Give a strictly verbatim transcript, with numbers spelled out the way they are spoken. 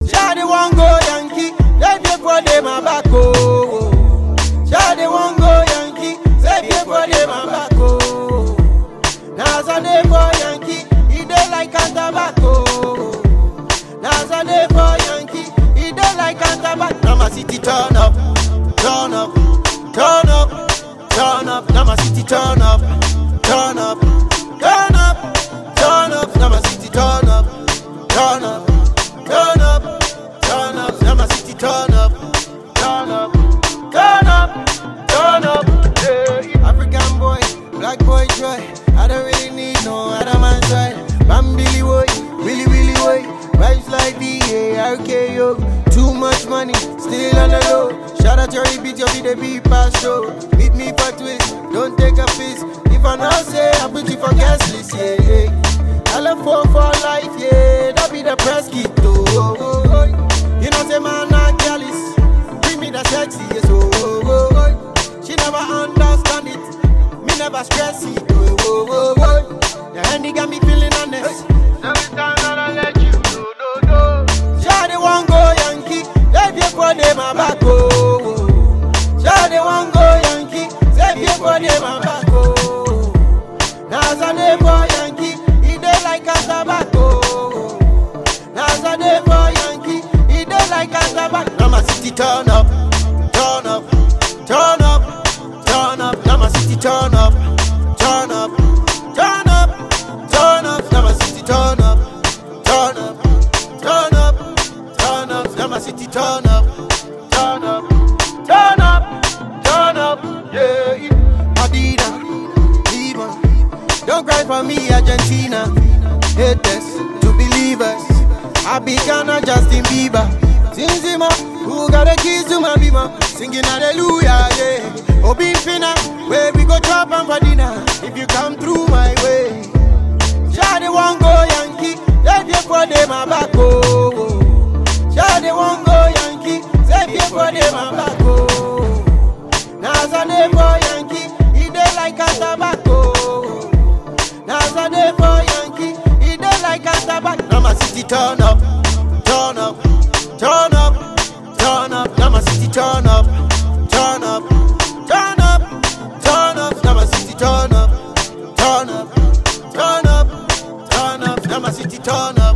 Shawty want go Yankee, let me for them my back oh. Shawty want go Yankee, let me for them my back oh. Now Sunday for Yankee, he dey like a tobacco. Now Sunday for Yankee, he dey like a tobacco. Now my city turn up, turn up, turn up, turn up. Now my city turn up, turn up, turn up, turn up. Now my city turn up, turn up, turn up, turn up. Now my city turn up, turn up, turn up, turn up. Yeah. African boy, black boy joy. I don't really need no other man's side. Bam Billy boy, Billy Billy boy. Vibes like the A R K O. Too much money, still on the low. Shout out your repeat, your be the beat pass show. Meet me for twist, don't take a piss. If I not say, I put you for guest list, yeah, yeah. I love four for life, yeah. That be the press kit, oh, oh, oh, oh. You know, say man, not jealous. Bring me the sexy, yes, oh, oh, oh, oh. She never understand it. Me never stress it, oh, oh, oh, oh. Your handy got me feeling honest. Every time that I let you know, no, no. Shawty want go Yankee, let you for them my back, oh. Shawty want go Yankee, let you for them my back, oh. Now Sunday for Yankee, he dey like a tobacco. Now Sunday for Yankee, he dey like a tobacco. Now my city turn up, turn up, turn up, turn up. Now my city turn up, turn up, turn up, turn up. Now my city turn up, turn up, turn up, turn up. Now my city turn up, turn up, turn up, turn up. Yeah, Adida, Lima, don't cry for me, Argentina. Haters to believers. I be Ghana, Justin Bieber. Zinzima, who got the keys to my bima? Singing hallelujah, yeah. Obi Fina, where we go chop and for dinner. If you come through my way. Shawty want go Yankee, let you for them my back, oh. Shawty want go Yankee, let you for them my back, oh. Now Sunday for Yankee, he dey like a tobacco. Now Sunday for Yankee, he dey like a tobacco. Now my city turn up, turn up, turn up, turn up. Now my city turn up, turn up, turn up, turn up. Now my city turn up, turn up, turn up, turn up. Now my city turn up.